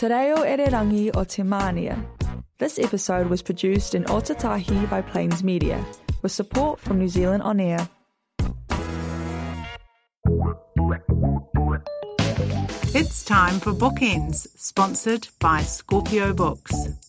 Te reo Ererangi o Te Mānia. This episode was produced in Otatahi by Plains Media, with support from New Zealand On Air. It's time for Bookends, sponsored by Scorpio Books.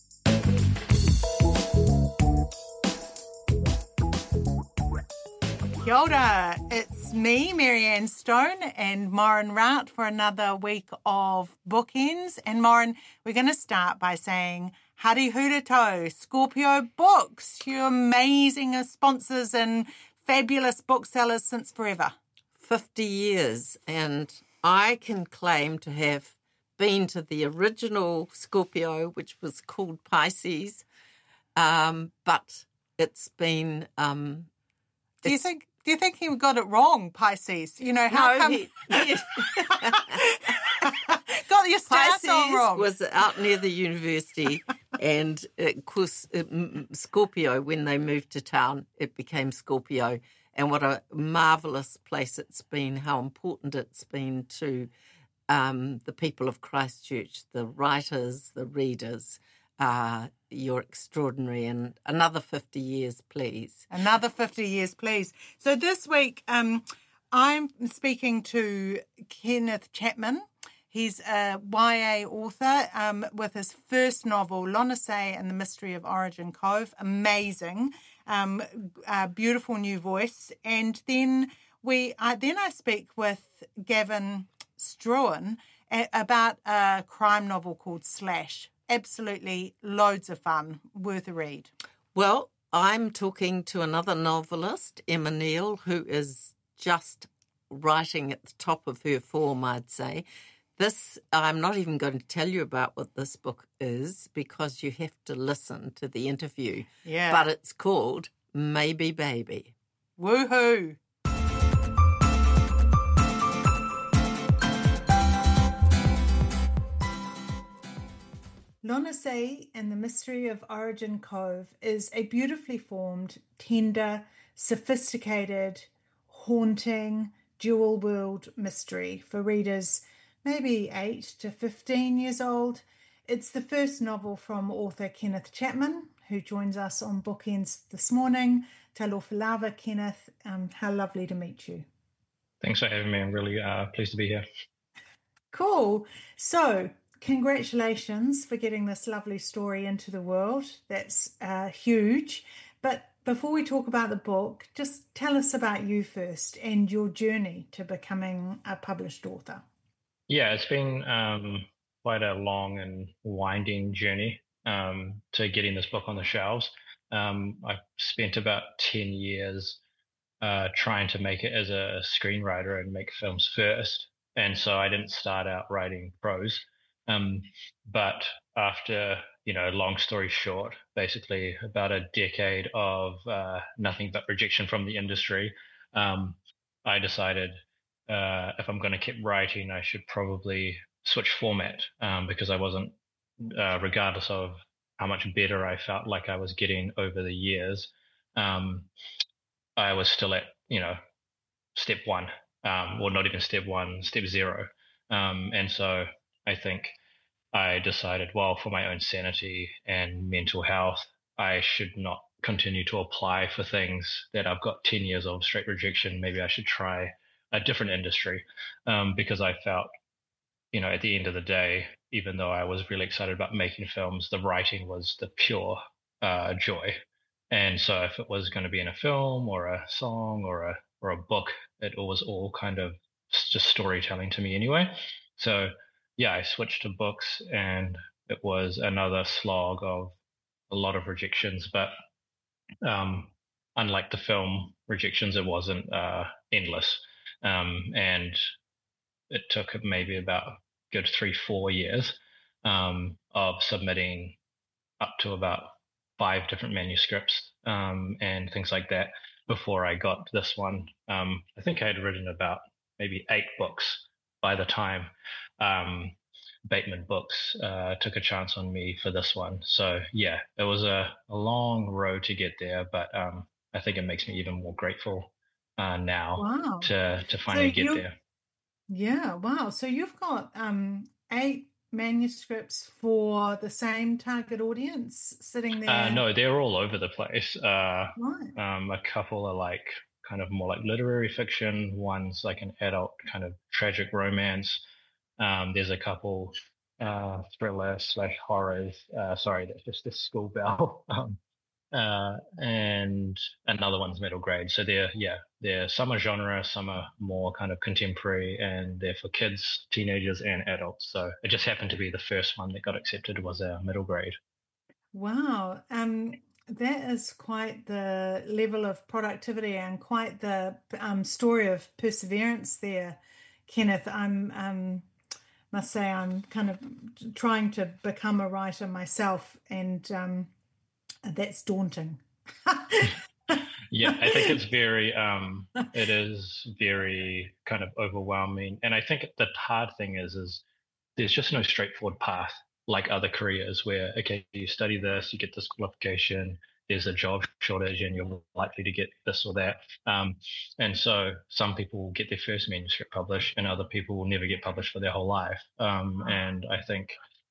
Kia ora, it's me, Marianne Stone, and Maureen Rout for another week of Bookends. And Maureen, we're going to start by saying Hari Hurato, Scorpio Books, you amazing sponsors and fabulous booksellers since forever. 50 years, and I can claim to have been to the original Scorpio, which was called Pisces, but it's been... Do you think he got it wrong, Pisces? You know, how come... He got your stats all wrong. Was out near the university, and of course, Scorpio, when they moved to town, it became Scorpio. And what a marvellous place it's been, how important it's been to the people of Christchurch, the writers, the readers. You're extraordinary. And another 50 years, please. Another 50 years, please. So this week, I'm speaking to Kenneth Chapman. He's a YA author with his first novel, Lonace and the Mystery of Origin Cove. Amazing. Beautiful new voice. And then I speak with Gavin Struan about a crime novel called Slash. Absolutely loads of fun, worth a read. Well, I'm talking to another novelist, Emma Neal, who is just writing at the top of her form, I'd say. This, I'm not even going to tell you about what this book is because you have to listen to the interview. Yeah. But it's called Maybe Baby. Woohoo! Lonace and the Mystery of Origin Cove is a beautifully formed, tender, sophisticated, haunting, dual-world mystery for readers maybe 8 to 15 years old. It's the first novel from author Kenneth Chapman, who joins us on Bookends this morning. Talofa lava, Kenneth. How lovely to meet you. Thanks for having me. I'm really pleased to be here. Cool. So, congratulations for getting this lovely story into the world. That's huge. But before we talk about the book, just tell us about you first and your journey to becoming a published author. Yeah, it's been quite a long and winding journey to getting this book on the shelves. I spent about 10 years trying to make it as a screenwriter and make films first. And so I didn't start out writing prose. But after, long story short, basically about a decade of nothing but rejection from the industry, I decided if I'm going to keep writing, I should probably switch format because I wasn't, regardless of how much better I felt like I was getting over the years, I was still at, step one, or not even step one, step zero. And so I think I decided, well, for my own sanity and mental health, I should not continue to apply for things that I've got 10 years of straight rejection. Maybe I should try a different industry because I felt, at the end of the day, even though I was really excited about making films, the writing was the pure joy. And so if it was going to be in a film or a song or a book, it was all kind of just storytelling to me anyway. So yeah, I switched to books and it was another slog of a lot of rejections, but unlike the film rejections, it wasn't endless. And it took maybe about a good 3-4 years of submitting up to about 5 different manuscripts and things like that before I got this one. I think I had written about maybe 8 books by the time Bateman Books took a chance on me for this one. So yeah, it was a long road to get there, but I think it makes me even more grateful now to finally get there. Yeah, wow. So you've got 8 manuscripts for the same target audience sitting there? No, they're all over the place. Right. A couple are like kind of more like literary fiction. One's like an adult kind of tragic romance. There's a couple thriller slash horrors. Sorry, that's just this school bell. And another one's middle grade. So they're some are genre, some are more kind of contemporary, and they're for kids, teenagers, and adults. So it just happened to be the first one that got accepted was a middle grade. Wow. That is quite the level of productivity and quite the story of perseverance there, Kenneth. Must say I'm kind of trying to become a writer myself, and that's daunting. Yeah, I think it is very kind of overwhelming. And I think the hard thing is there's just no straightforward path like other careers where, okay, you study this, you get this qualification, there's a job shortage and you're likely to get this or that. And so some people will get their first manuscript published and other people will never get published for their whole life. And I think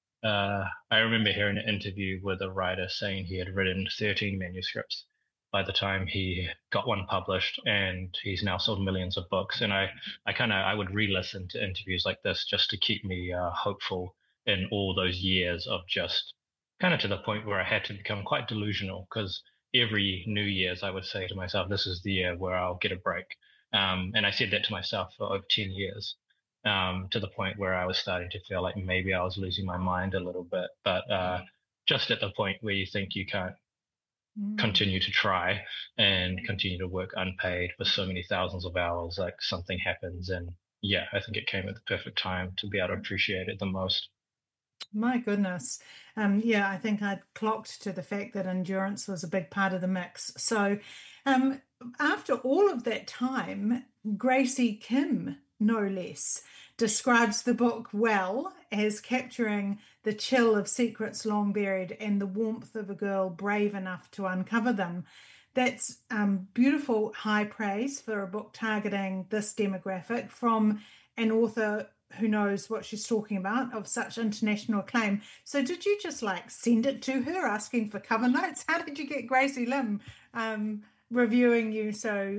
I remember hearing an interview with a writer saying he had written 13 manuscripts by the time he got one published, and he's now sold millions of books. And I would re-listen to interviews like this just to keep me hopeful in all those years of just kind of to the point where I had to become quite delusional because every New Year's I would say to myself, this is the year where I'll get a break. And I said that to myself for over 10 years. To the point where I was starting to feel like maybe I was losing my mind a little bit, but just at the point where you think you can't continue to try and continue to work unpaid for so many thousands of hours, like something happens. And yeah, I think it came at the perfect time to be able to appreciate it the most. My goodness. Yeah, I think I'd clocked to the fact that endurance was a big part of the mix. So after all of that time, Gracie Kim, no less, describes the book well as capturing the chill of secrets long buried and the warmth of a girl brave enough to uncover them. That's beautiful high praise for a book targeting this demographic from an author who knows what she's talking about, of such international acclaim. So did you just like send it to her asking for cover notes? How did you get Gracie Lim reviewing you so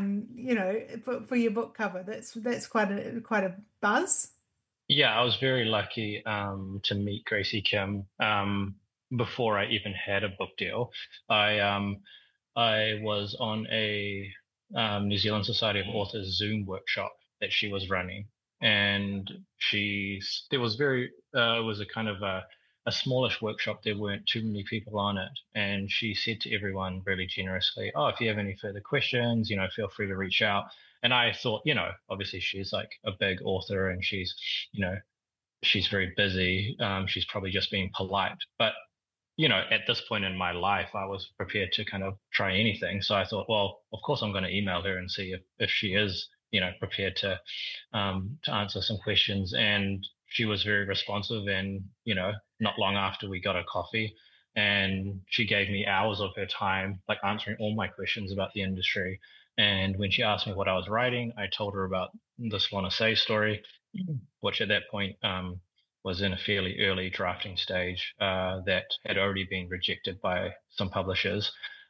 for your book cover? That's quite a buzz. Yeah, I was very lucky to meet Gracie Kim before I even had a book deal. I was on a New Zealand Society of Authors Zoom workshop that she was running, and it was a kind of a smallish workshop. There weren't too many people on it, and she said to everyone really generously, "Oh, if you have any further questions, feel free to reach out." And I thought, obviously she's like a big author, and she's very busy. She's probably just being polite, but at this point in my life, I was prepared to kind of try anything. So I thought, well, of course I'm going to email her and see if she is prepared to answer some questions. And she was very responsive, and not long after we got a coffee, and she gave me hours of her time, like answering all my questions about the industry. And when she asked me what I was writing, I told her about this Lorna Say story, which at that point was in a fairly early drafting stage that had already been rejected by some publishers.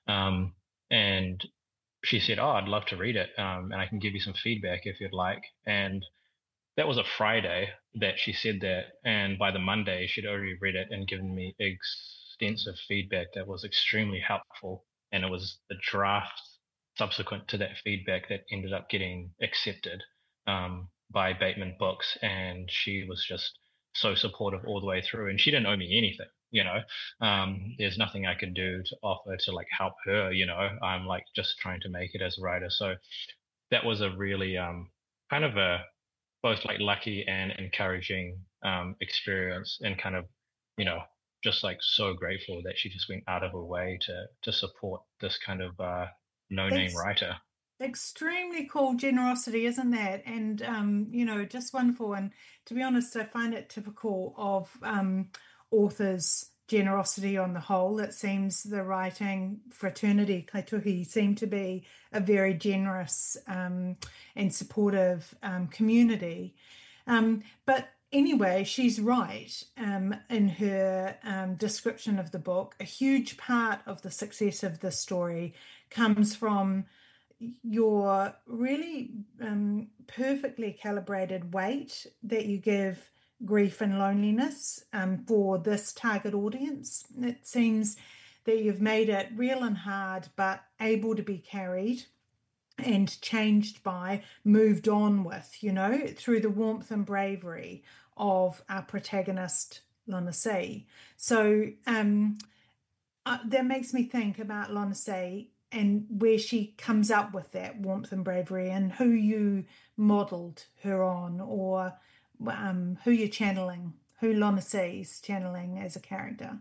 And she said, "Oh, I'd love to read it, and I can give you some feedback if you'd like." And that was a Friday that she said that, and by the Monday, she'd already read it and given me extensive feedback that was extremely helpful. And it was the draft subsequent to that feedback that ended up getting accepted by Bateman Books, and she was just so supportive all the way through. And she didn't owe me anything. There's nothing I could do to offer to like help her. I'm like just trying to make it as a writer. So that was a really kind of a both like lucky and encouraging experience, and kind of just like so grateful that she just went out of her way to support this kind of no-name writer. Extremely cool generosity, isn't that? And just wonderful. And to be honest, I find it typical of authors' generosity on the whole. It seems the writing fraternity, Kaituhi, seem to be a very generous and supportive community. But anyway, she's right in her description of the book. A huge part of the success of this story comes from your really perfectly calibrated weight that you give grief and loneliness for this target audience. It seems that you've made it real and hard, but able to be carried and changed by, moved on with, through the warmth and bravery of our protagonist, Lana C. So that makes me think about Lana C and where she comes up with that warmth and bravery and who you modeled her on, or who you're channeling, who Lana C's channeling as a character.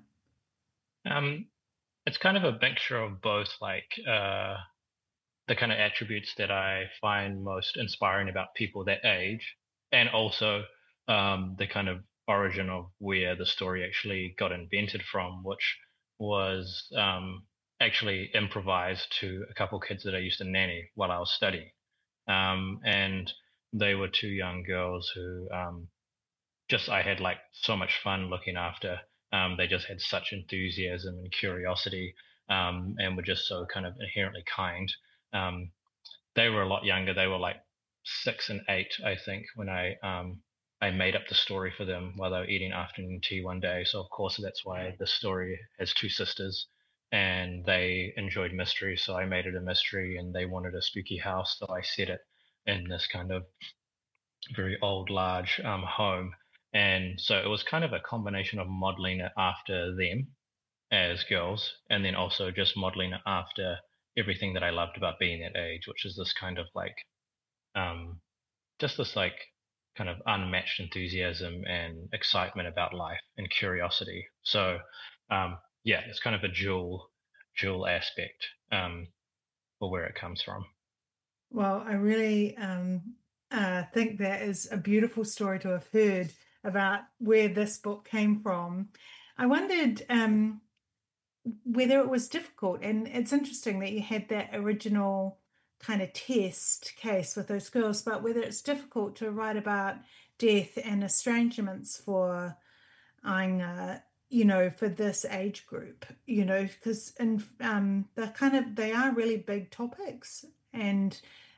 It's kind of a mixture of both, like the kind of attributes that I find most inspiring about people that age, and also the kind of origin of where the story actually got invented from, which was actually improvised to a couple of kids that I used to nanny while I was studying. And they were two young girls who I had like so much fun looking after. They just had such enthusiasm and curiosity, and were just so kind of inherently kind. They were a lot younger. They were like 6 and 8, I think, when I made up the story for them while they were eating afternoon tea one day. So of course that's why the story has two sisters, and they enjoyed mystery. So I made it a mystery, and they wanted a spooky house. So I set it in this kind of very old, large home. And so it was kind of a combination of modeling it after them as girls, and then also just modeling it after everything that I loved about being that age, which is this kind of like, just this like kind of unmatched enthusiasm and excitement about life and curiosity. So, yeah, it's kind of a dual aspect for where it comes from. Well, I really think that is a beautiful story to have heard about where this book came from. I wondered whether it was difficult, and it's interesting that you had that original kind of test case with those girls, but whether it's difficult to write about death and estrangements for Ainga, for this age group, because they are really big topics, and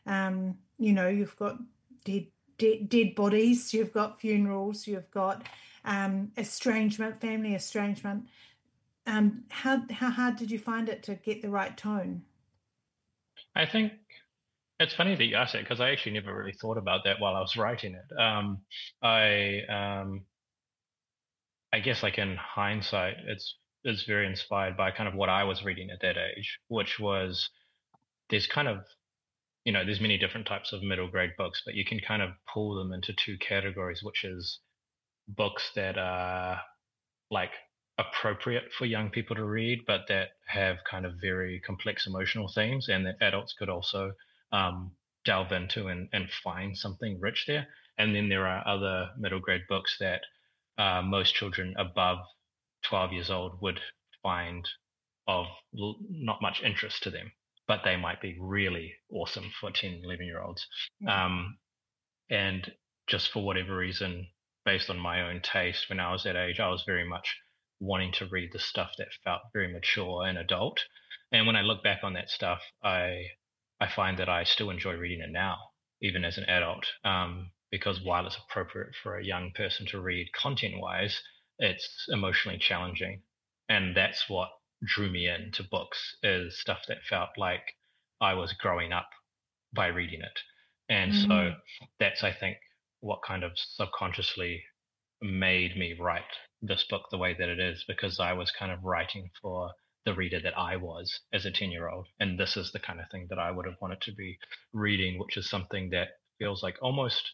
you've got dead bodies, you've got funerals, you've got estrangement, family estrangement. How hard did you find it to get the right tone? I think it's funny that you asked it, because I actually never really thought about that while I was writing it. I guess, like, in hindsight, it's very inspired by kind of what I was reading at that age, which was there's kind of, there's many different types of middle grade books, but you can kind of pull them into two categories, which is books that are like appropriate for young people to read, but that have kind of very complex emotional themes, and that adults could also delve into and find something rich there. And then there are other middle grade books that most children above 12 years old would find of not much interest to them, but they might be really awesome for 10, 11-year-olds. And just for whatever reason, based on my own taste, when I was that age, I was very much wanting to read the stuff that felt very mature and adult. And when I look back on that stuff, I find that I still enjoy reading it now, even as an adult, because while it's appropriate for a young person to read content-wise, it's emotionally challenging. And that's what drew me into books, is stuff that felt like I was growing up by reading it. And so that's, I think, what kind of subconsciously made me write this book the way that it is, because I was kind of writing for the reader that I was as a 10-year-old. And this is the kind of thing that I would have wanted to be reading, which is something that feels like almost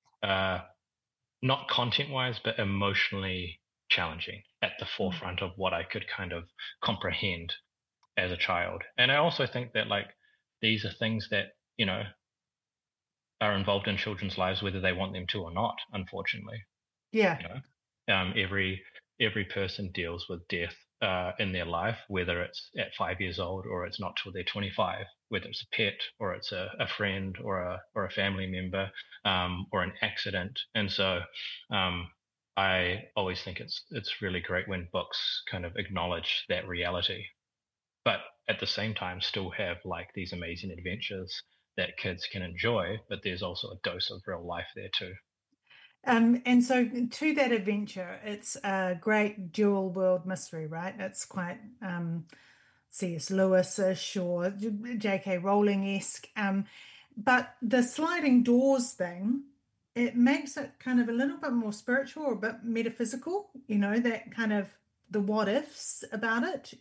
not content-wise, but emotionally challenging, at the forefront of what I could kind of comprehend as a child. And I also think that, like, these are things that, are involved in children's lives, whether they want them to or not, unfortunately. Yeah. Every person deals with death in their life, whether it's at 5 years old or it's not till they're 25, whether it's a pet or it's a friend or a family member, or an accident. And so I always think it's really great when books kind of acknowledge that reality, but at the same time still have like these amazing adventures that kids can enjoy, but there's also a dose of real life there too. And so to that adventure, it's a great dual world mystery, right? It's quite C.S. Lewis-ish or J.K. Rowling-esque. But the sliding doors thing, it makes it kind of a little bit more spiritual or a bit metaphysical, that kind of the what ifs about it,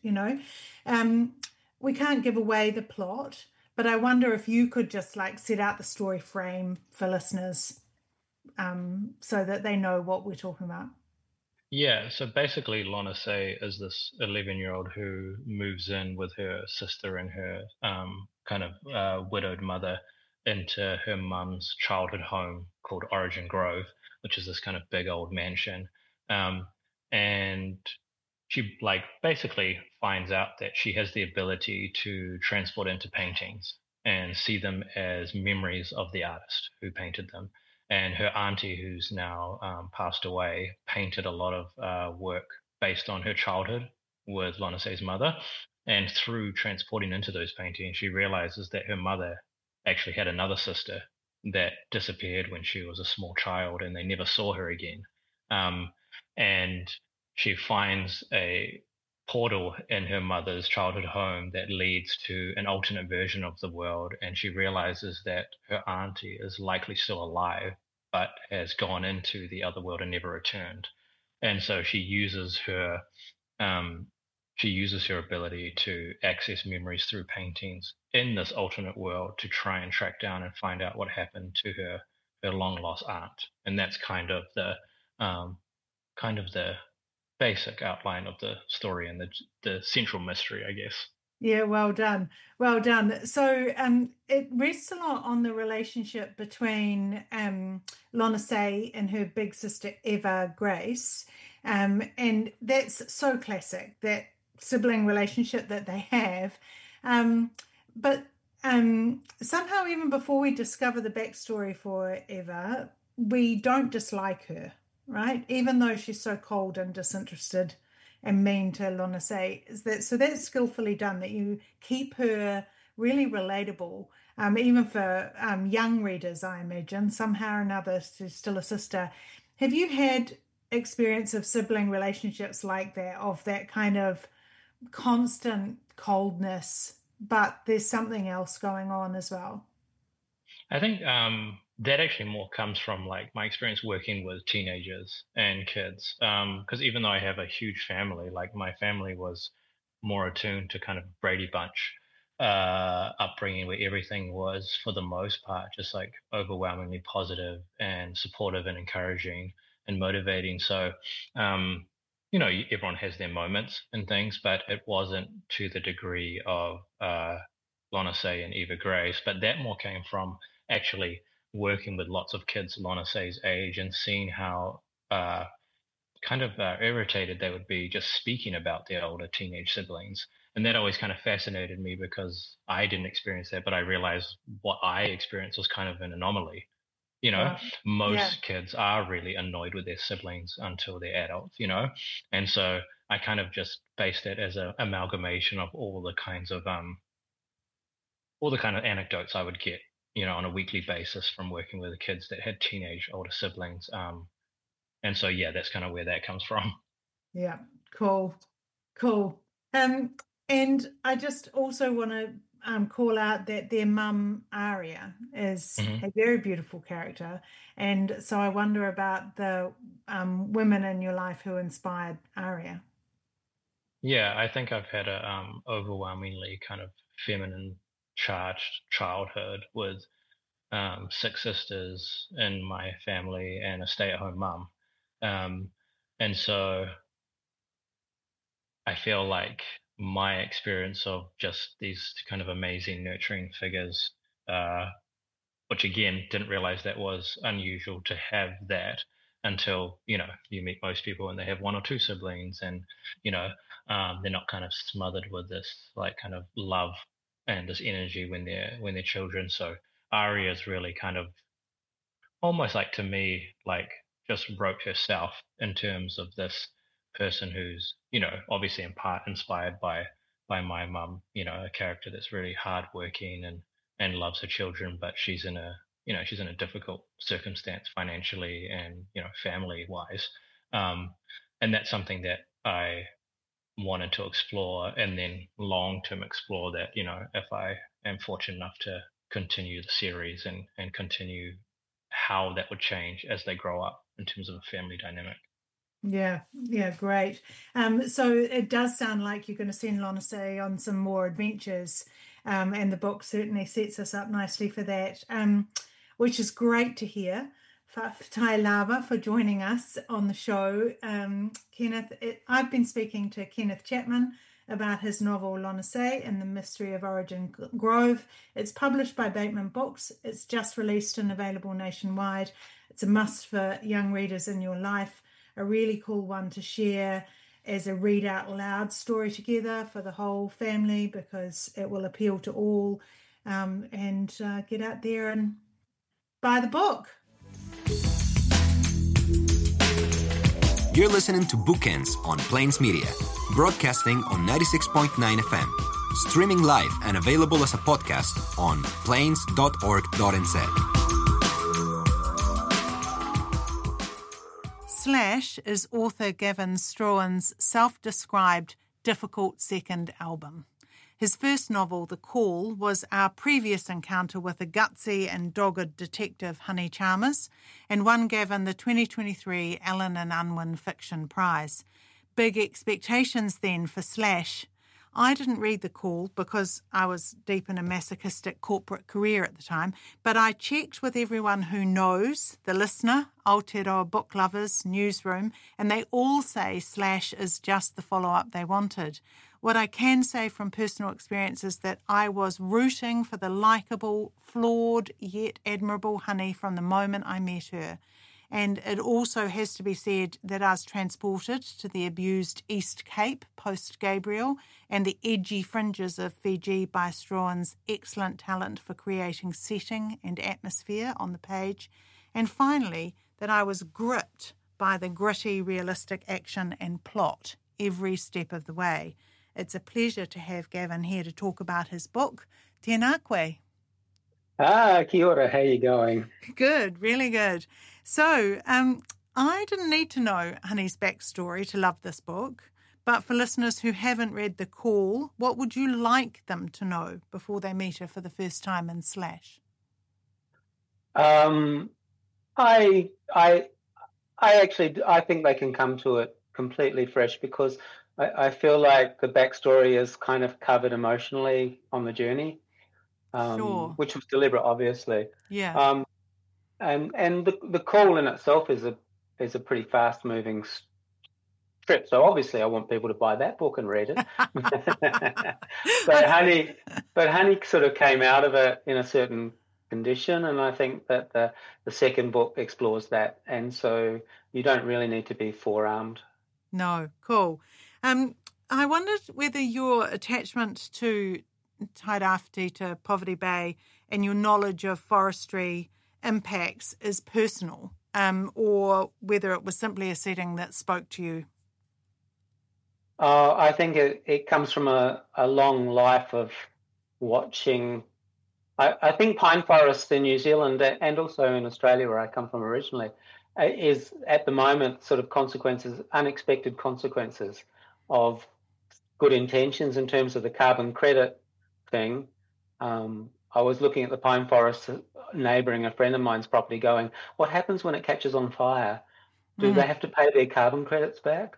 We can't give away the plot, but I wonder if you could just like set out the story frame for listeners, so that they know what we're talking about. Yeah, so basically, Lana Say is this 11-year-old who moves in with her sister and her kind of widowed mother into her mum's childhood home called Origin Grove, which is this kind of big old mansion. And she like basically finds out that she has the ability to transport into paintings and see them as memories of the artist who painted them. And her auntie, who's now passed away, painted a lot of work based on her childhood with Lana Say's mother. And through transporting into those paintings, she realizes that her mother actually had another sister that disappeared when she was a small child, and they never saw her again. And she finds a portal in her mother's childhood home that leads to an alternate version of the world, and she realizes that her auntie is likely still alive but has gone into the other world and never returned. And so she uses her ability to access memories through paintings in this alternate world to try and track down and find out what happened to her long lost aunt. And that's kind of the basic outline of the story and the central mystery, I guess. Yeah, well done. Well done. So it rests a lot on the relationship between Lana Say and her big sister Eva Grace. And that's so classic, that sibling relationship that they have. But somehow, even before we discover the backstory for Eva, we don't dislike her, right? Even though she's so cold and disinterested and mean to Lana Say. So that's skillfully done, that you keep her really relatable, even for young readers, I imagine, somehow or another, she's still a sister. Have you had experience of sibling relationships like that, of that kind of constant coldness, but there's something else going on as well? I think that actually more comes from like my experience working with teenagers and kids. Because even though I have a huge family, like my family was more attuned to kind of Brady Bunch upbringing, where everything was for the most part just like overwhelmingly positive and supportive and encouraging and motivating. So everyone has their moments and things, but it wasn't to the degree of Lana Say and Eva Grace. But that more came from actually working with lots of kids Lana Say's age and seeing how kind of irritated they would be just speaking about their older teenage siblings. And that always kind of fascinated me because I didn't experience that, but I realized what I experienced was kind of an anomaly. Wow. Most Yeah. kids are really annoyed with their siblings until they're adults. And so I kind of just based it as an amalgamation of all the kind of anecdotes I would get, on a weekly basis from working with the kids that had teenage older siblings. And so, yeah, that's kind of where that comes from. Yeah. Cool. Cool. And I just also want to call out that their mum, Aria, is Hmm. a very beautiful character. And so I wonder about the women in your life who inspired Aria. Yeah, I think I've had a overwhelmingly kind of feminine charged childhood with six sisters in my family and a stay-at-home mum. Um, and so I feel like my experience of just these kind of amazing nurturing figures, which again, didn't realize that was unusual to have that, until, you meet most people and they have one or two siblings, and, they're not kind of smothered with this like kind of love and this energy when they're children. So Arya's really kind of almost like, to me, like just wrote herself in terms of this person who's, obviously in part inspired by my mum, a character that's really hardworking and loves her children, but she's in a difficult circumstance financially and, family wise. And that's something that I wanted to explore, and then long term explore that, if I am fortunate enough to continue the series and continue, how that would change as they grow up in terms of a family dynamic. Yeah, great. So it does sound like you're going to send Lonase on some more adventures, and the book certainly sets us up nicely for that, which is great to hear. Tai Lava for joining us on the show. Kenneth, I've been speaking to Kenneth Chapman about his novel Lonase and the Mystery of Origin Grove. It's published by Bateman Books. It's just released and available nationwide. It's a must for young readers in your life, a really cool one to share as a read out loud story together for the whole family, because it will appeal to all, and get out there and buy the book. You're listening to Bookends on Plains Media, broadcasting on 96.9 FM, streaming live and available as a podcast on plains.org.nz. Slash is author Gavin Strahan's self-described difficult second album. His first novel, The Call, was our previous encounter with a gutsy and dogged detective, Honey Chalmers, and won Gavin the 2023 Allen and Unwin Fiction Prize. Big expectations then for Slash. I didn't read The Call because I was deep in a masochistic corporate career at the time, but I checked with everyone who knows, the listener, Aotearoa book lovers, newsroom, and they all say Slash is just the follow-up they wanted. What I can say from personal experience is that I was rooting for the likeable, flawed, yet admirable Honey from the moment I met her. And it also has to be said that I was transported to the abused East Cape post-Gabriel and the edgy fringes of Fiji by Strahan's excellent talent for creating setting and atmosphere on the page. And finally, that I was gripped by the gritty, realistic action and plot every step of the way. It's a pleasure to have Gavin here to talk about his book, Tēnā koe. Kia ora, how are you going? Good, really good. So, I didn't need to know Honey's backstory to love this book, but for listeners who haven't read The Call, what would you like them to know before they meet her for the first time in Slash? I think they can come to it completely fresh, because I feel like the backstory is kind of covered emotionally on the journey, Sure. which was deliberate, obviously. Yeah. And the Call in itself is a pretty fast moving strip, so obviously I want people to buy that book and read it. but Honey sort of came out of it in a certain condition, and I think that the second book explores that, and so you don't really need to be forearmed. No, cool. I wondered whether your attachment to Tairāwhiti, to Poverty Bay, and your knowledge of forestry impacts is personal, or whether it was simply a setting that spoke to you. I think it comes from a long life of watching. I think pine forests in New Zealand and also in Australia, where I come from originally, is at the moment sort of unexpected consequences of good intentions in terms of the carbon credit thing. I was looking at the pine forest neighbouring a friend of mine's property going, what happens when it catches on fire? Do they have to pay their carbon credits back?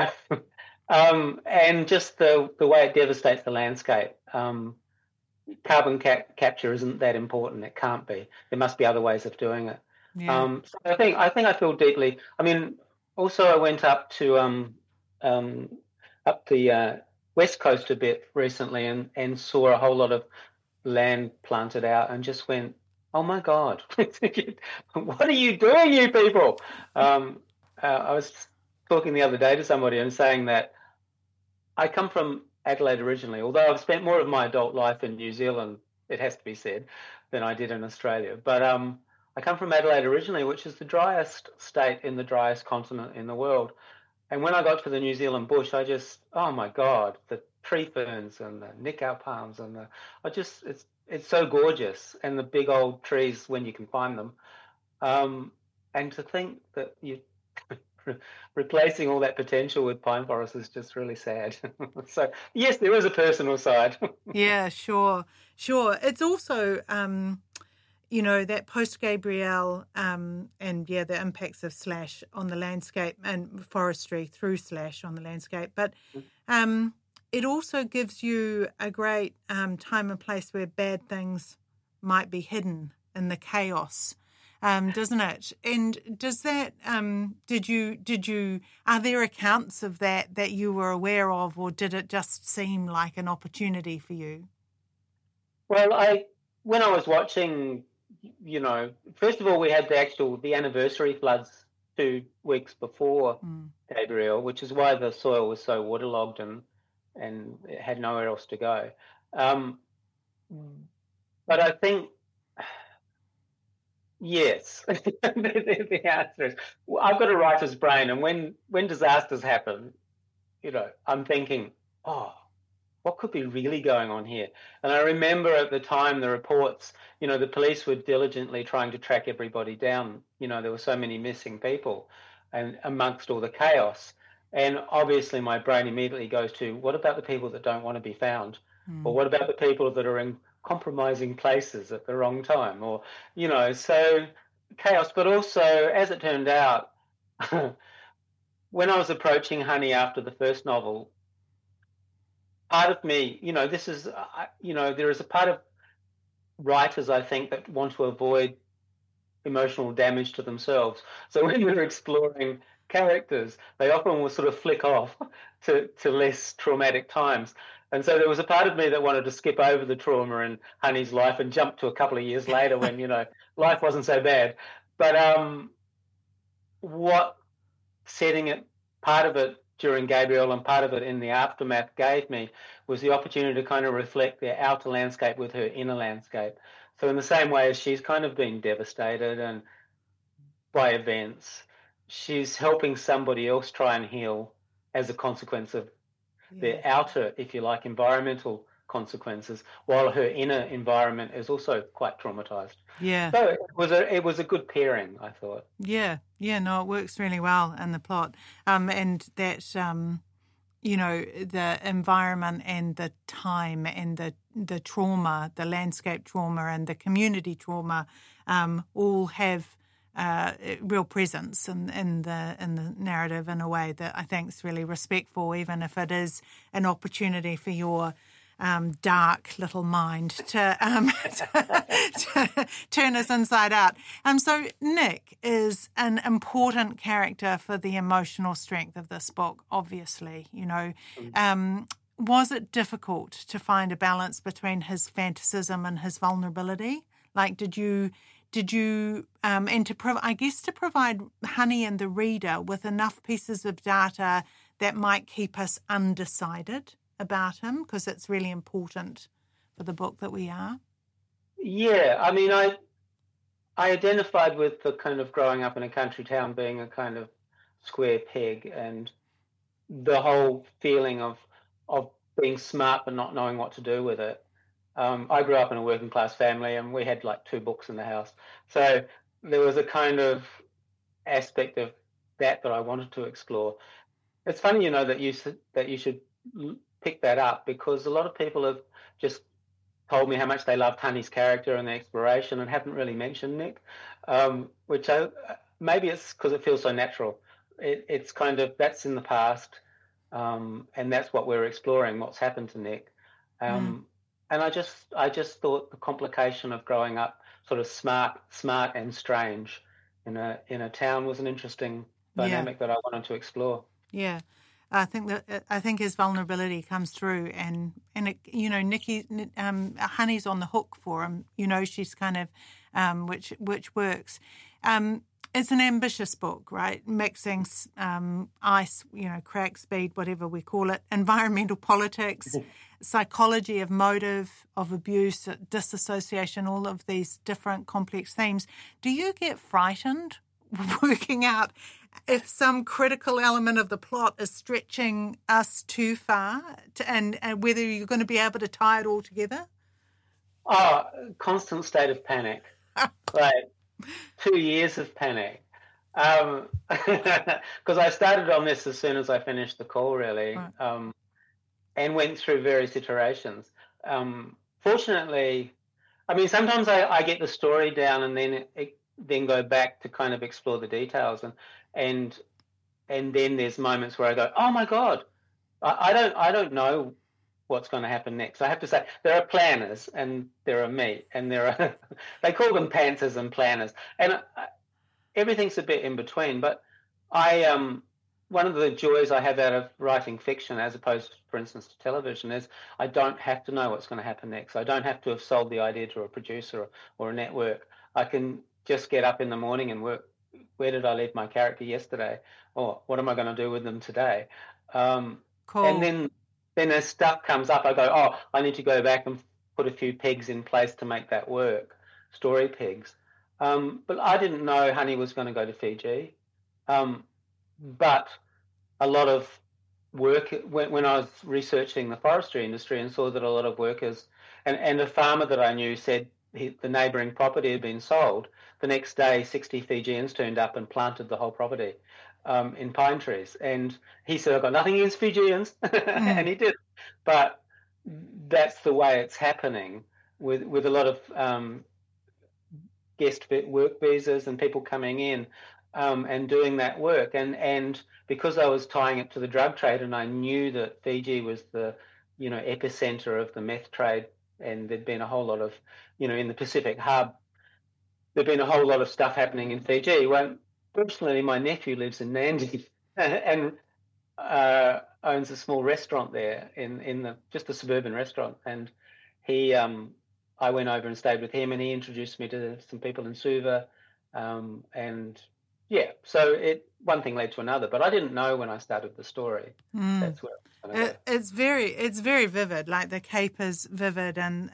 And just the way it devastates the landscape. Carbon capture isn't that important. It can't be. There must be other ways of doing it. Yeah. So I think I feel deeply. I mean, also I went up to up the west coast a bit recently and saw a whole lot of land planted out, and just went, oh my God, what are you doing, you people? I was talking the other day to somebody and saying that I come from Adelaide originally, although I've spent more of my adult life in New Zealand, it has to be said, than I did in Australia. But I come from Adelaide originally, which is the driest state in the driest continent in the world. And when I got to the New Zealand bush, I just, oh my God, the tree ferns and the nikau palms and it's so gorgeous, and the big old trees when you can find them. And to think that you replacing all that potential with pine forest is just really sad. So yes, there is a personal side. Yeah, sure. It's also, that post-Gabrielle and, the impacts of slash on the landscape and forestry through slash on the landscape. But it also gives you a great time and place where bad things might be hidden in the chaos, doesn't it? And does that, are there accounts of that you were aware of, or did it just seem like an opportunity for you? Well, when I was watching, first of all, we had the anniversary floods 2 weeks before Gabrielle, which is why the soil was so waterlogged and it had nowhere else to go. But I think, yes, the answer is, I've got a writer's brain, and when disasters happen, I'm thinking, what could be really going on here? And I remember at the time the reports, the police were diligently trying to track everybody down. There were so many missing people and amongst all the chaos. And obviously my brain immediately goes to, what about the people that don't want to be found? Or what about the people that are in compromising places at the wrong time? Or, so chaos. But also, as it turned out, when I was approaching Honey after the first novel, part of me, there is a part of writers, I think, that want to avoid emotional damage to themselves. So when we're exploring characters, they often will sort of flick off to less traumatic times. And so there was a part of me that wanted to skip over the trauma in Honey's life and jump to a couple of years later when, life wasn't so bad. But what setting it, part of it during Gabrielle and part of it in the aftermath gave me was the opportunity to kind of reflect the outer landscape with her inner landscape. So in the same way as she's kind of been devastated and by events, she's helping somebody else try and heal as a consequence of the outer, if you like, environmental consequences, while her inner environment is also quite traumatized. Yeah. So it was a good pairing, I thought. Yeah. No, it works really well in the plot, and that the environment and the time and the trauma, the landscape trauma and the community trauma, all have real presence in the narrative in a way that I think is really respectful, even if it is an opportunity for your dark little mind to turn us inside out. So Nick is an important character for the emotional strength of this book, obviously. Was it difficult to find a balance between his fantasism and his vulnerability? Like, did you and to provide Honey and the reader with enough pieces of data that might keep us undecided about him, because it's really important for the book that we are? Yeah, I mean, I identified with the kind of growing up in a country town being a kind of square peg, and the whole feeling of being smart but not knowing what to do with it. I grew up in a working class family, and we had like 2 books in the house. So there was a kind of aspect of that I wanted to explore. It's funny, that you should pick that up, because a lot of people have just told me how much they loved Honey's character and the exploration and haven't really mentioned Nick, which maybe it's because it feels so natural. It's kind of, that's in the past, and that's what we're exploring, what's happened to Nick. And I just thought the complication of growing up sort of smart and strange in a town was an interesting dynamic that I wanted to explore. Yeah. I think his vulnerability comes through, and Honey's on the hook for him. She's kind of which works. It's an ambitious book, right? Mixing ice, crack, speed, whatever we call it, environmental politics, psychology of motive, of abuse, disassociation, all of these different complex themes. Do you get frightened working out if some critical element of the plot is stretching us too far and whether you're going to be able to tie it all together? Oh, constant state of panic. Like 2 years of panic. Because I started on this as soon as I finished the call, really, right. And went through various iterations. Fortunately, I mean, sometimes I get the story down and then go back to kind of explore the details, and then there's moments where I go, oh my God, I don't know what's going to happen next. I have to say, there are planners and there are me, and there are they call them pantsers and planners, and everything's a bit in between. But one of the joys I have out of writing fiction, as opposed, for instance, to television, is I don't have to know what's going to happen next. I don't have to have sold the idea to a producer or a network. I can just get up in the morning and work. Where did I leave my character yesterday? Or what am I going to do with them today? Cool. And then as stuff comes up, I go, oh, I need to go back and put a few pegs in place to make that work, story pegs. But I didn't know Honey was going to go to Fiji. But a lot of work, when I was researching the forestry industry and saw that a lot of workers, and a farmer that I knew said the neighbouring property had been sold, the next day 60 Fijians turned up and planted the whole property in pine trees. And he said, I've got nothing against Fijians, and he did. But that's the way it's happening with a lot of guest work visas and people coming in. And doing that work, and because I was tying it to the drug trade, and I knew that Fiji was the epicenter of the meth trade, and there'd been a whole lot of in the Pacific hub, there'd been a whole lot of stuff happening in Fiji. Well, fortunately, my nephew lives in Nandi and owns a small restaurant there in just a suburban restaurant, and he I went over and stayed with him, and he introduced me to some people in Suva, and yeah, so one thing led to another, but I didn't know when I started the story. That's where it's very vivid. Like the Cape is vivid, and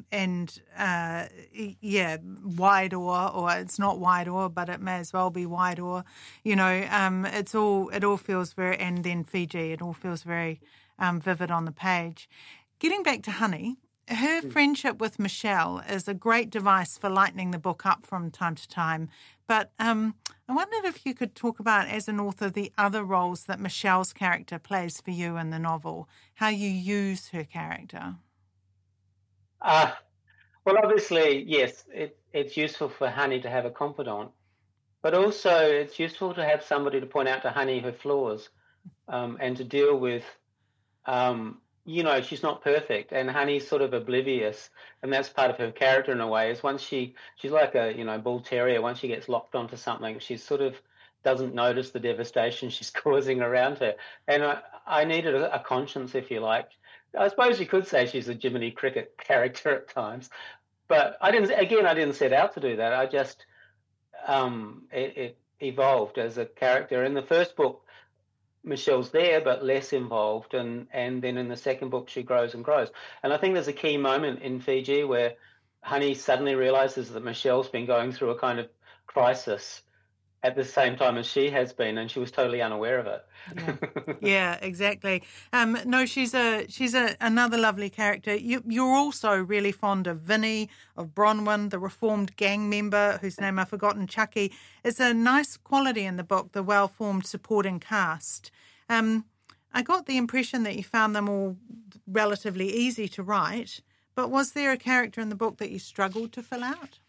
wide or it's not wide or, but it may as well be wide or. It all feels very, and then Fiji, it all feels very vivid on the page. Getting back to Honey. Her friendship with Michelle is a great device for lightening the book up from time to time. But I wondered if you could talk about, as an author, the other roles that Michelle's character plays for you in the novel, how you use her character. Well, obviously, yes, it's useful for Honey to have a confidant, but also it's useful to have somebody to point out to Honey her flaws and to deal with... she's not perfect, and Honey's sort of oblivious, and that's part of her character in a way. Is once she's like a bull terrier. Once she gets locked onto something, she sort of doesn't notice the devastation she's causing around her. And I needed a conscience, if you like. I suppose you could say she's a Jiminy Cricket character at times, but I didn't set out to do that. I just it evolved as a character. In the first book, Michelle's there, but less involved, and then in the second book she grows and grows. And I think there's a key moment in Fiji where Honey suddenly realizes that Michelle's been going through a kind of crisis at the same time as she has been, and she was totally unaware of it. Yeah, exactly. No, she's another lovely character. You're also really fond of Vinny, of Bronwyn, the reformed gang member whose name I've forgotten, Chucky. It's a nice quality in the book, the well-formed supporting cast. I got the impression that you found them all relatively easy to write, but was there a character in the book that you struggled to fill out?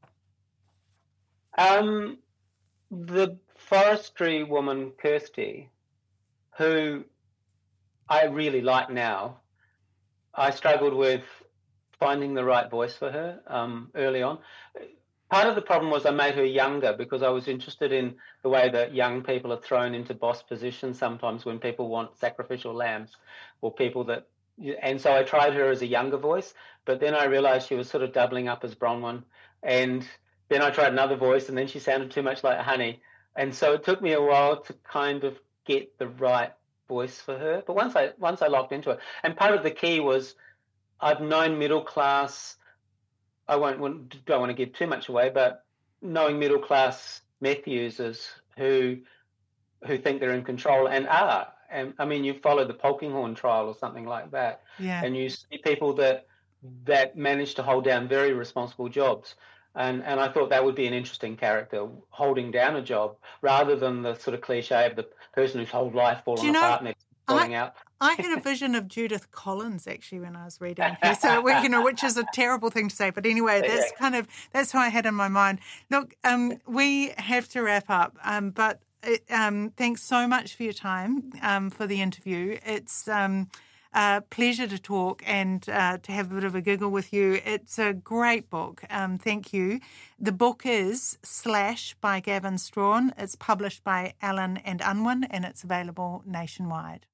The forestry woman, Kirsty, who I really like now, I struggled with finding the right voice for her early on. Part of the problem was I made her younger because I was interested in the way that young people are thrown into boss positions sometimes when people want sacrificial lambs or people that... And so I tried her as a younger voice, but then I realised she was sort of doubling up as Bronwyn, and then I tried another voice, and then she sounded too much like Honey. And so it took me a while to kind of get the right voice for her. But once I locked into it, and part of the key was I've known middle class. I don't want to give too much away, but knowing middle class meth users who think they're in control and are. And I mean, you follow the Polkinghorne trial or something like that, and you see people that manage to hold down very responsible jobs. And I thought that would be an interesting character, holding down a job, rather than the sort of cliche of the person whose whole life falling apart and falling out. I had a vision of Judith Collins actually when I was reading her, so which is a terrible thing to say, but anyway, that's who I had in my mind. Look, we have to wrap up, but thanks so much for your time for the interview. It's a pleasure to talk and to have a bit of a giggle with you. It's a great book. Thank you. The book is Slash by Gavin Strawn. It's published by Allen and Unwin, and it's available nationwide.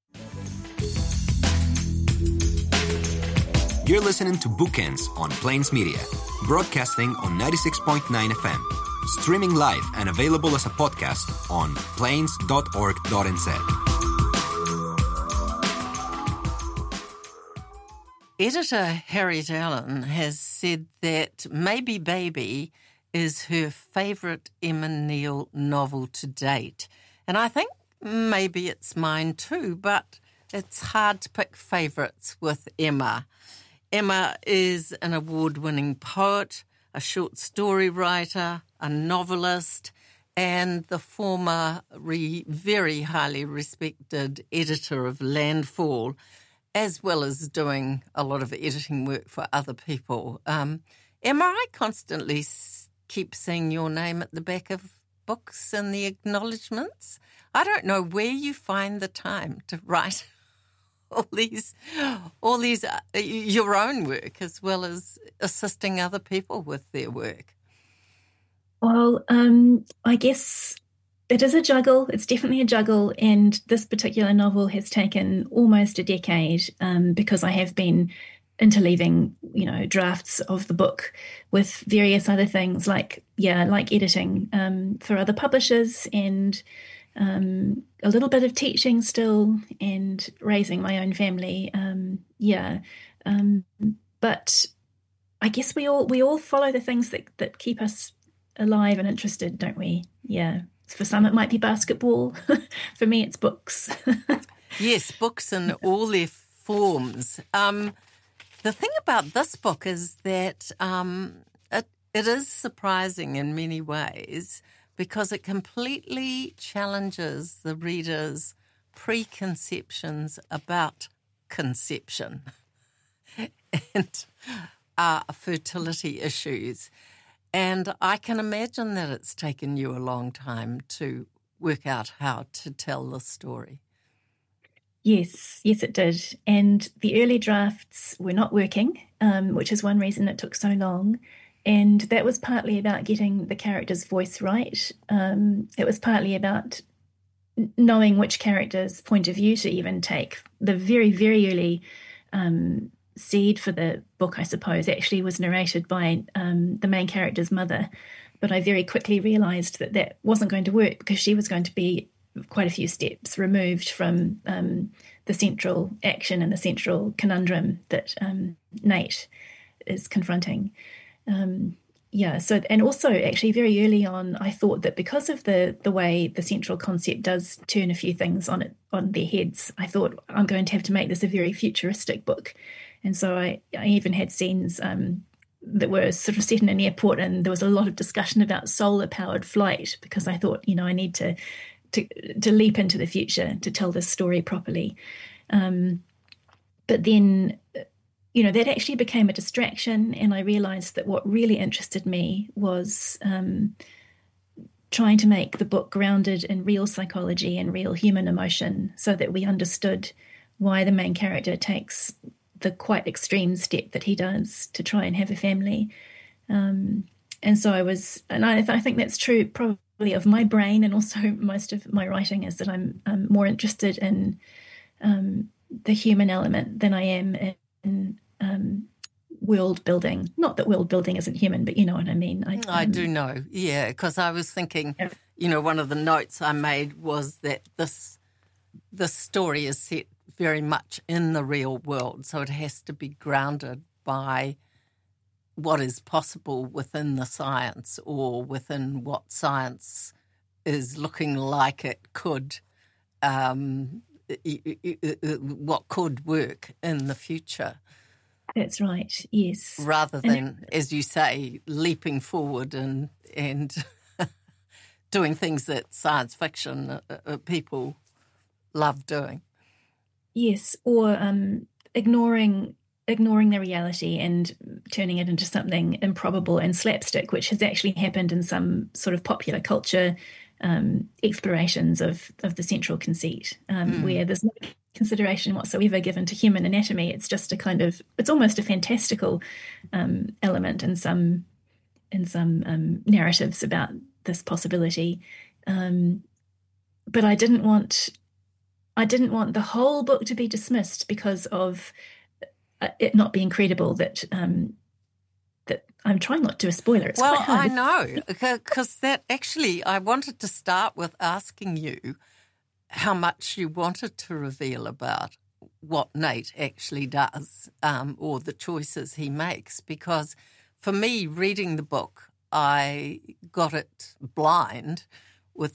You're listening to Bookends on Plains Media, broadcasting on 96.9 FM, streaming live and available as a podcast on plains.org.nz. Editor Harriet Allen has said that Maybe Baby is her favourite Emma Neal novel to date. And I think maybe it's mine too, but it's hard to pick favourites with Emma. Emma is an award-winning poet, a short story writer, a novelist, and the former very highly respected editor of Landfall, as well as doing a lot of editing work for other people. Emma, I constantly keep seeing your name at the back of books and the acknowledgements. I don't know where you find the time to write all these your own work, as well as assisting other people with their work. Well, I guess it is a juggle. It's definitely a juggle. And this particular novel has taken almost a decade because I have been interleaving, drafts of the book with various other things like editing for other publishers and a little bit of teaching still and raising my own family. But I guess we all follow the things that keep us alive and interested, don't we? Yeah. For some, it might be basketball. For me, it's books. Yes, books in all their forms. The thing about this book is that it is surprising in many ways because it completely challenges the reader's preconceptions about conception and fertility issues. And I can imagine that it's taken you a long time to work out how to tell the story. Yes, it did. And the early drafts were not working, which is one reason it took so long. And that was partly about getting the character's voice right. It was partly about knowing which character's point of view to even take. The very, very early seed for the book, I suppose, actually was narrated by the main character's mother. But I very quickly realised that wasn't going to work because she was going to be quite a few steps removed from the central action and the central conundrum that Nate is confronting. And also actually very early on, I thought that because of the way the central concept does turn a few things on their heads, I thought I'm going to have to make this a very futuristic book. And so I even had scenes that were sort of set in an airport, and there was a lot of discussion about solar-powered flight because I thought, I need to leap into the future to tell this story properly. But then, that actually became a distraction, and I realised that what really interested me was trying to make the book grounded in real psychology and real human emotion so that we understood why the main character takes the quite extreme step that he does to try and have a family. And so I think that's true probably of my brain, and also most of my writing is that I'm more interested in the human element than I am in world building. Not that world building isn't human, but you know what I mean. I do know, yeah, because I was thinking, one of the notes I made was that this story is set very much in the real world, so it has to be grounded by what is possible within the science or within what science is looking like it could, what could work in the future. That's right, yes. Rather than, as you say, leaping forward and doing things that science fiction people love doing. Yes, or ignoring the reality and turning it into something improbable and slapstick, which has actually happened in some sort of popular culture explorations of the central conceit, where there's no consideration whatsoever given to human anatomy. It's just it's almost a fantastical element in some narratives about this possibility. But I didn't want the whole book to be dismissed because of it not being credible. That I'm trying not to do a spoiler. It's quite hard. I know, because that actually, I wanted to start with asking you how much you wanted to reveal about what Nate actually does, or the choices he makes. Because for me, reading the book, I got it blind with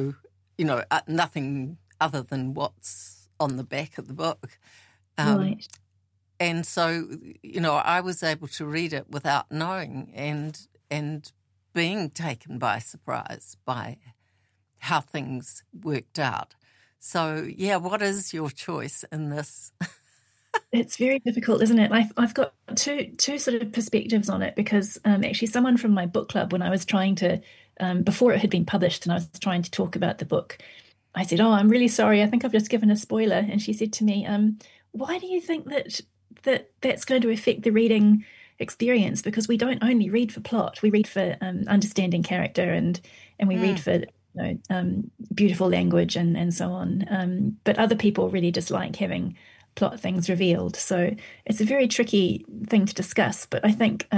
nothing other than what's on the back of the book. Right. And so, I was able to read it without knowing and being taken by surprise by how things worked out. So, yeah, what is your choice in this? It's very difficult, isn't it? I've got two sort of perspectives on it because actually someone from my book club, when I was trying to, before it had been published and I was trying to talk about the book, I said, "Oh, I'm really sorry. I think I've just given a spoiler." And she said to me, "Why do you think that's going to affect the reading experience? Because we don't only read for plot, we read for understanding character and we read for beautiful language and so on. But other people really dislike having plot things revealed. So it's a very tricky thing to discuss. But I think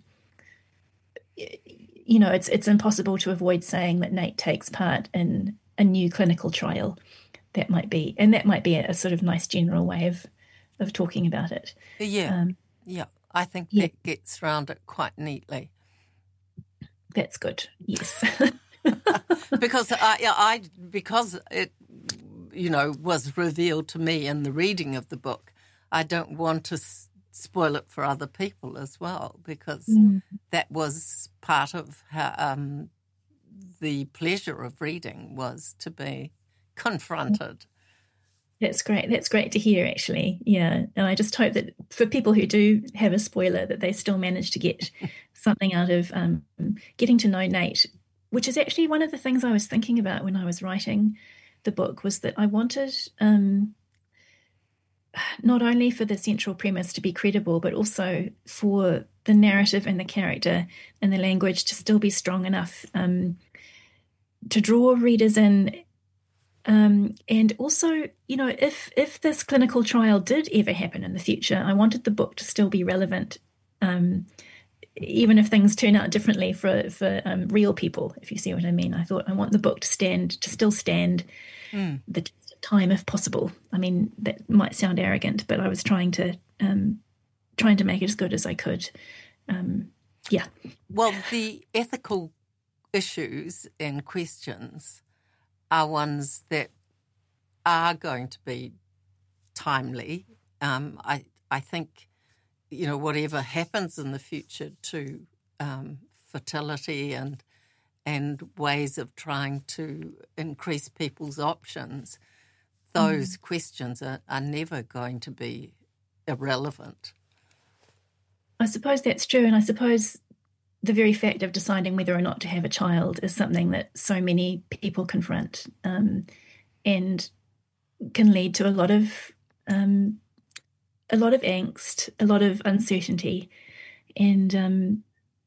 it's impossible to avoid saying that Nate takes part in a new clinical trial. That might be a sort of nice general way of talking about it. Yeah, I think that gets around it quite neatly. That's good. Yes, because because it was revealed to me in the reading of the book. I don't want to spoil it for other people as well, because that was part of how, the pleasure of reading was to be confronted. That's great. That's great to hear, actually. Yeah. And I just hope that for people who do have a spoiler, that they still manage to get something out of getting to know Nate, which is actually one of the things I was thinking about when I was writing the book, was that I wanted not only for the central premise to be credible, but also for the narrative and the character and the language to still be strong enough to draw readers in. And also, if this clinical trial did ever happen in the future, I wanted the book to still be relevant, even if things turn out differently for real people, if you see what I mean. I thought I want the book to still stand the test of time if possible. I mean, that might sound arrogant, but I was trying to make it as good as I could. Yeah. Well, the ethical issues and questions are ones that are going to be timely. I think, whatever happens in the future to fertility and ways of trying to increase people's options, those questions are never going to be irrelevant. I suppose that's true, and I suppose the very fact of deciding whether or not to have a child is something that so many people confront, and can lead to a lot of angst, a lot of uncertainty, and and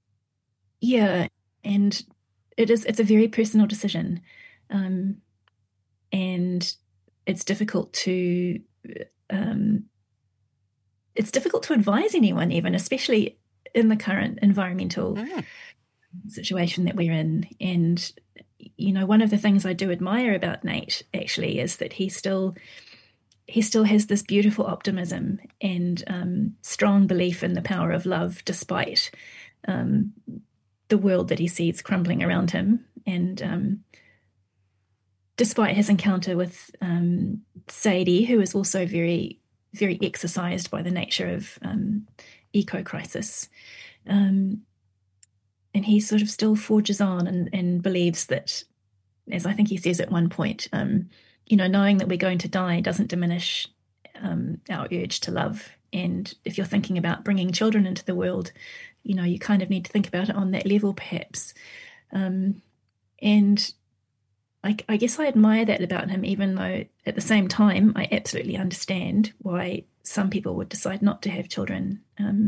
it's a very personal decision, and it's difficult to it's difficult to advise anyone, even, especially in the current environmental situation that we're in. And, you know, one of the things I do admire about Nate actually is that he still has this beautiful optimism and strong belief in the power of love, despite the world that he sees crumbling around him. And despite his encounter with Sadie, who is also very, very exercised by the nature of eco-crisis. And he sort of still forges on and believes that, as I think he says at one point, you know, knowing that we're going to die doesn't diminish our urge to love. And if you're thinking about bringing children into the world, you know, you kind of need to think about it on that level, perhaps. And I guess I admire that about him, even though at the same time, I absolutely understand why some people would decide not to have children.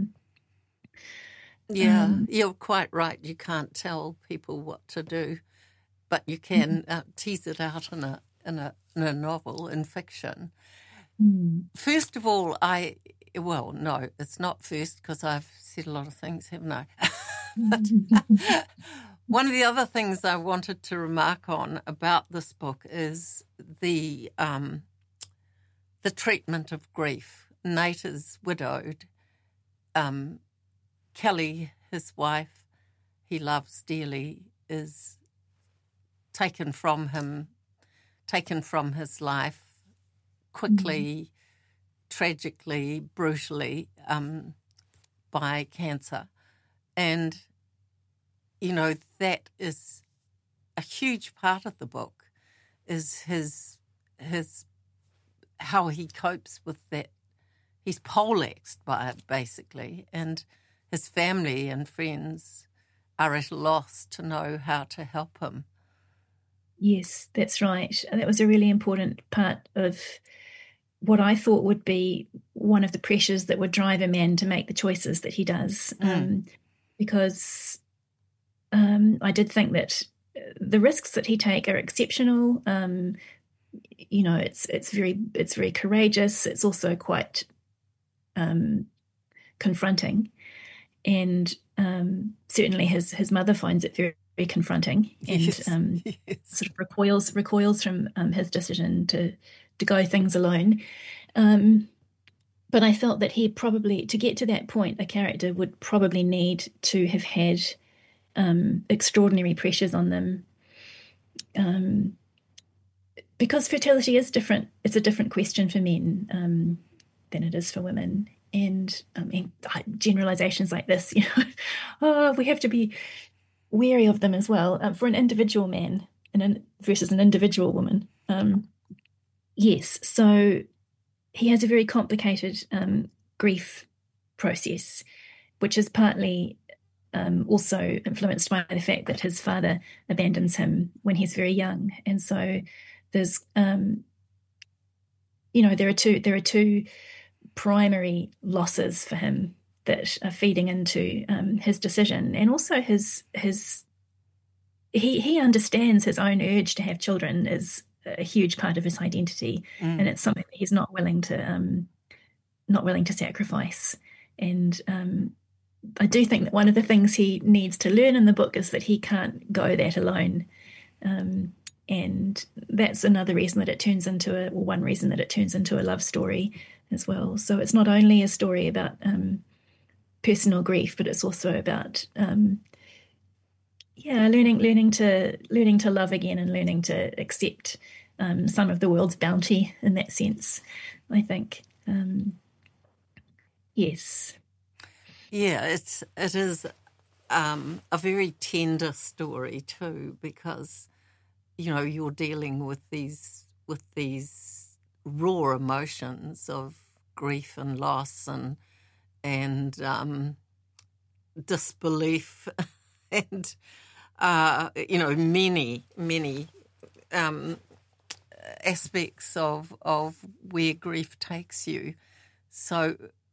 You're quite right. You can't tell people what to do, but you can tease it out in a novel, in fiction. First of all, no, it's not first, because I've said a lot of things, haven't I? But one of the other things I wanted to remark on about this book is the treatment of grief. Nate is widowed. Kelly, his wife, he loves dearly, is taken from his life quickly, tragically, brutally, by cancer. And, you know, that is a huge part of the book, is his how he copes with that. He's poleaxed by it, basically, and his family and friends are at a loss to know how to help him. Yes, that's right. And that was a really important part of what I thought would be one of the pressures that would drive a man to make the choices that he does. Because I did think that the risks that he take are exceptional. You know, it's very courageous. It's also quite confronting, and certainly his mother finds it very, very confronting, and sort of recoils from his decision to go things alone. But I felt that he probably, to get to that point, a character would probably need to have had extraordinary pressures on them, because fertility is different. It's a different question for men than it is for women. And I mean, generalizations like this, you know, we have to be wary of them as well. For an individual man versus an individual woman. Yes, so he has a very complicated grief process, which is partly also influenced by the fact that his father abandons him when he's very young. And so there's, you know, there are two primary losses for him that are feeding into his decision, and also he understands his own urge to have children is a huge part of his identity, and it's something that he's not willing to sacrifice. And I do think that one of the things he needs to learn in the book is that he can't go that alone, and that's another reason that it turns into one reason that it turns into a love story as well. So it's not only a story about personal grief, but it's also about learning to love again, and learning to accept some of the world's bounty in that sense, I think. Yes. Yeah, it is a very tender story too, because, you know, you're dealing with these raw emotions of grief and loss and disbelief and you know, many aspects of where grief takes you. So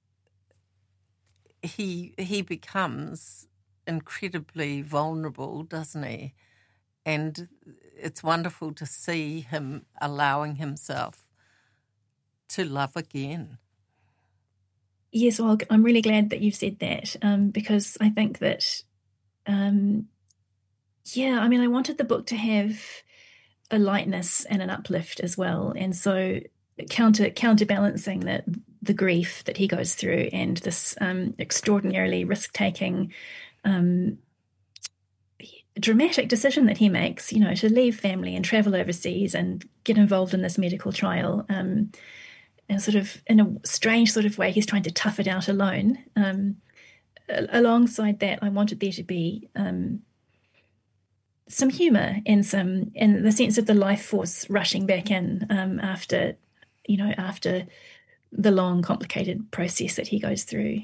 he becomes incredibly vulnerable, doesn't he? And it's wonderful to see him allowing himself to love again. Yes, well, I'm really glad that you've said that, because I think that, yeah, I mean, I wanted the book to have a lightness and an uplift as well, and so counterbalancing the grief that he goes through and this extraordinarily risk-taking, dramatic decision that he makes, to leave family and travel overseas and get involved in this medical trial. And sort of in a strange sort of way, he's trying to tough it out alone. Alongside that, I wanted there to be some humour and the sense of the life force rushing back in after the long, complicated process that he goes through.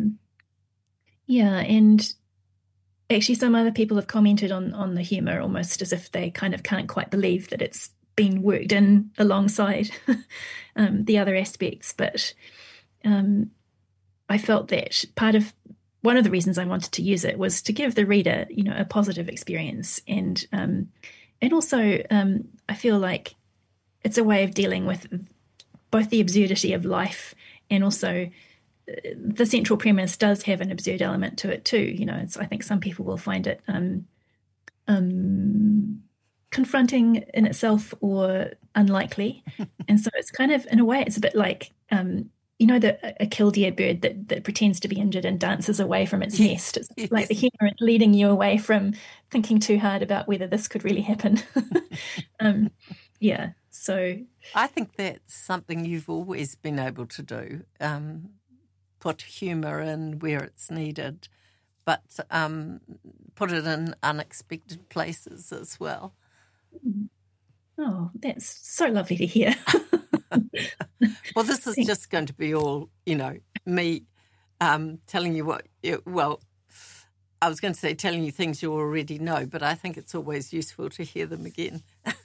And actually, some other people have commented on the humour, almost as if they kind of can't quite believe that it's been worked in alongside the other aspects. But I felt that one of the reasons I wanted to use it was to give the reader, a positive experience, and also I feel like it's a way of dealing with both the absurdity of life and also the central premise does have an absurd element to it too. I think some people will find it confronting in itself or unlikely. And so it's kind of, in a way, it's a bit like, a killdeer bird that pretends to be injured and dances away from its nest. It's like the humor leading you away from thinking too hard about whether this could really happen. So I think that's something you've always been able to do, put humour in where it's needed, but put it in unexpected places as well. Oh, that's so lovely to hear. Well, this is just going to be all, me telling you I was going to say telling you things you already know, but I think it's always useful to hear them again,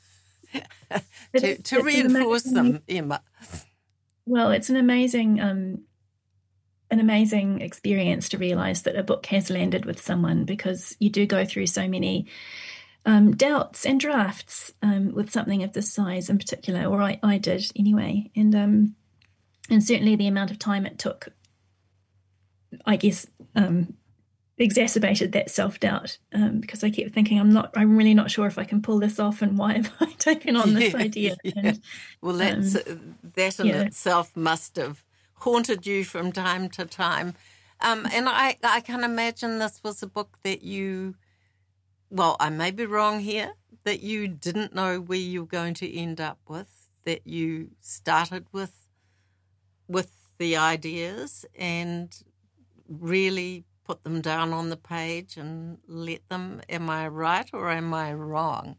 to reinforce them, Emma. Well, it's an amazing experience to realise that a book has landed with someone, because you do go through so many doubts and drafts with something of this size in particular, or I did anyway, and certainly the amount of time it took, I guess, exacerbated that self-doubt, because I kept thinking I'm really not sure if I can pull this off, and why have I taken on this idea? Yeah. And, well, that in itself must have haunted you from time to time, and I can imagine this was a book that you. Well, I may be wrong here, that you didn't know where you were going to end up with, that you started with the ideas and really put them down on the page and let them. Am I right or am I wrong?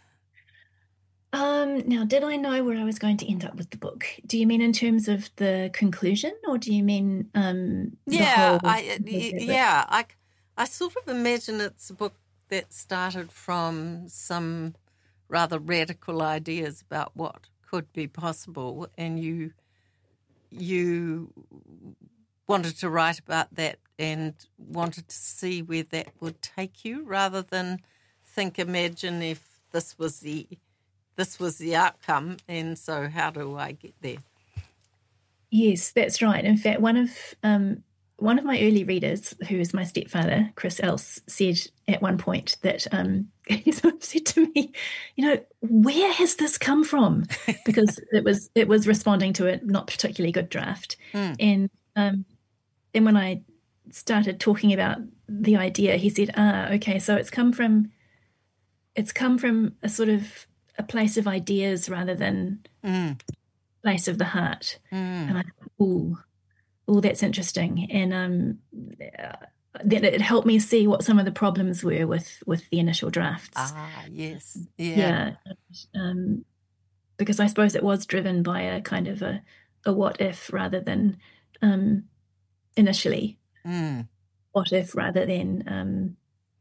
Now, did I know where I was going to end up with the book? Do you mean in terms of the conclusion, or do you mean I sort of imagine it's a book that started from some rather radical ideas about what could be possible, and you wanted to write about that and wanted to see where that would take you, rather than imagine if this was the outcome, and so how do I get there? Yes, that's right. In fact, one of my early readers, who is my stepfather, Chris Else, said at one point that he sort of said to me, where has this come from? Because it was responding to a not particularly good draft. And when I started talking about the idea, he said, okay, so it's come from a sort of a place of ideas rather than place of the heart. And I thought, oh, that's interesting. And then it helped me see what some of the problems were with the initial drafts. Ah, yes. Yeah. Because I suppose it was driven by a kind of a what if rather than initially. What if rather than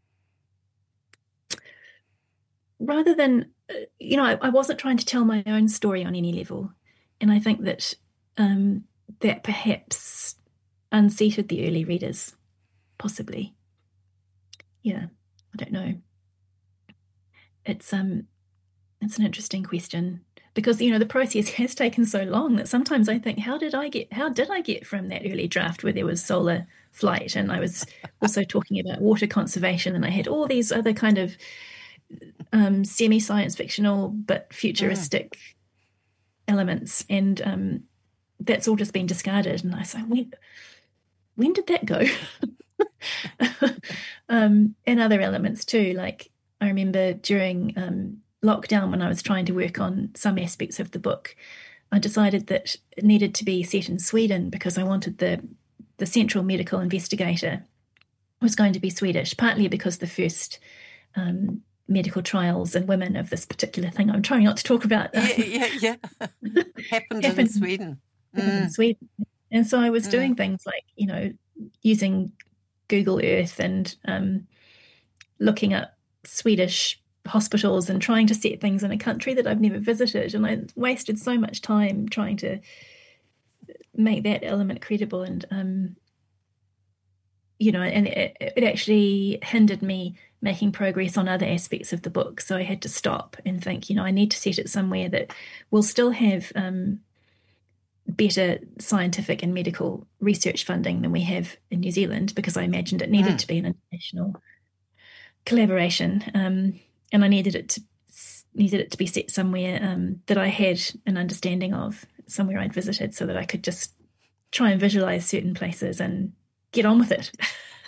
I wasn't trying to tell my own story on any level. And I think that that perhaps unseated the early readers, possibly. Yeah, I don't know. It's an interesting question, because, you know, the process has taken so long that sometimes I think, how did I get from that early draft where there was solar flight, and I was also talking about water conservation, and I had all these other kind of semi-science fictional but futuristic elements, and that's all just been discarded. And I said, when did that go? And other elements too, like I remember during lockdown, when I was trying to work on some aspects of the book, I decided that it needed to be set in Sweden because I wanted the central medical investigator was going to be Swedish, partly because the first medical trials in women of this particular thing I'm trying not to talk about happened in Sweden. In Sweden. And so I was doing things like, you know, using Google Earth and looking at Swedish hospitals and trying to set things in a country that I've never visited. And I wasted so much time trying to make that element credible. And, you know, and it actually hindered me making progress on other aspects of the book. So I had to stop and think, you know, I need to set it somewhere that will still have better scientific and medical research funding than we have in New Zealand, because I imagined it needed to be an international collaboration, and I needed it to be set somewhere that I had an understanding of, somewhere I'd visited, so that I could just try and visualize certain places and get on with it.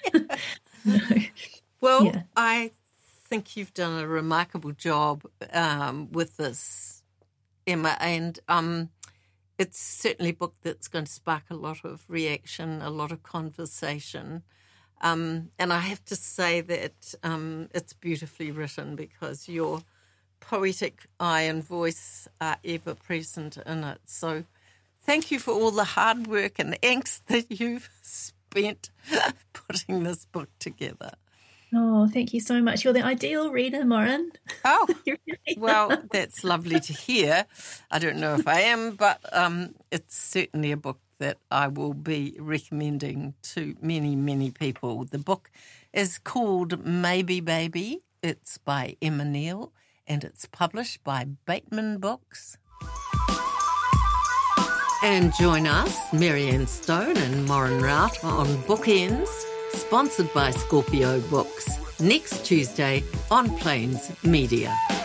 Well, I think you've done a remarkable job with this, Emma, and it's certainly a book that's going to spark a lot of reaction, a lot of conversation. And I have to say that it's beautifully written, because your poetic eye and voice are ever present in it. So thank you for all the hard work and angst that you've spent putting this book together. Oh, thank you so much. You're the ideal reader, Maureen. Oh, well, that's lovely to hear. I don't know if I am, but it's certainly a book that I will be recommending to many, many people. The book is called Maybe Baby. It's by Emma Neal, and it's published by Bateman Books. And join us, Marianne Stone and Maureen Rout, on Bookends, sponsored by Scorpio Books, next Tuesday on Plains Media.